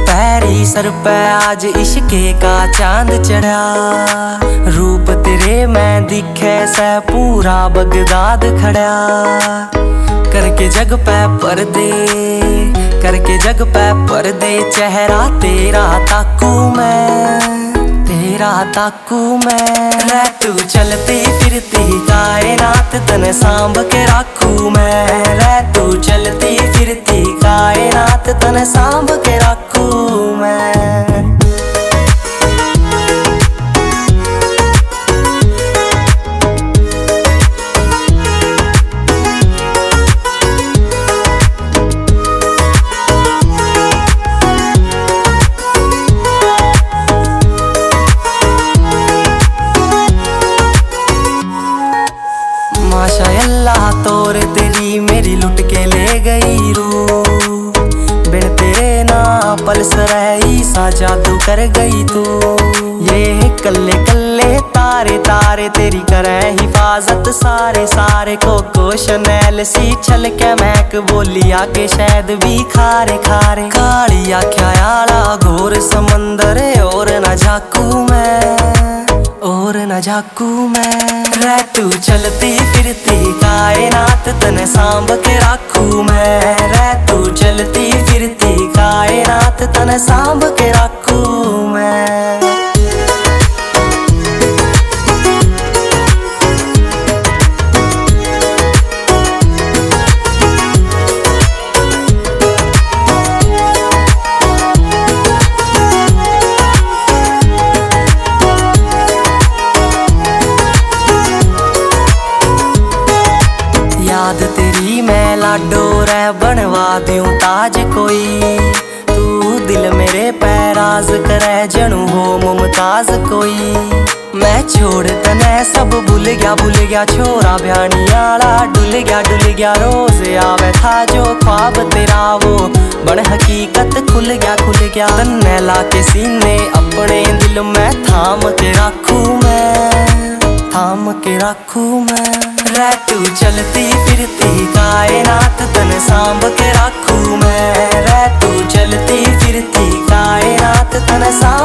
पैरी sir पे आज इश्के का चांद चढ़ा। रूप तेरे मैं दिखे से पूरा बगदाद खड़ा। करके जग पे पर्दे, करके जग पे पर्दे, चेहरा तेरा ताकू मैं, तेरा ताकू मैं। रह तू चलती फिरती कायनात तने सांभ के राखू मैं। रह तू चलती फिरती कायनात तने सांभ के राखू मैं। माशाअल्लाह तोर तेरी मेरी लुट के ले गई रूह। बिन तेरे ना पल्स रही सा जादू कर गई तू। ये कल्ले कल्ले तारे तारे तेरी करे हिफाजत सारे सारे। कोको शनैल सी छल के महक बोलिया के शायद भी खारे खारे। काली आख्या आला घोर समंदर और न झाकू मैं, और न झाकू मैं। रह तू चलती फिरती कायनात तने सांभ के राखू मैं। रह तू चलती फिरती कायनात तने सांभ के राखू मैं। याद तेरी मैं लाडो रह बनवा दूं ताज कोई। तू दिल मेरे पैराज करे जनू हो मुमताज कोई। मैं छोड़ तने सब भूल गया छोरा भ्यानी आला। डुल गया रोज आवे था जो ख्वाब तेरा वो बन हकीकत खुल गया। तन्ने ला के सीने अपने दिल में थाम के राखू मैं, थाम के राखू मैं। रह तू चलती फिरती कायनात तने सांभ के राखू मैं। रह तू चलती फिरती कायनात तने सांभ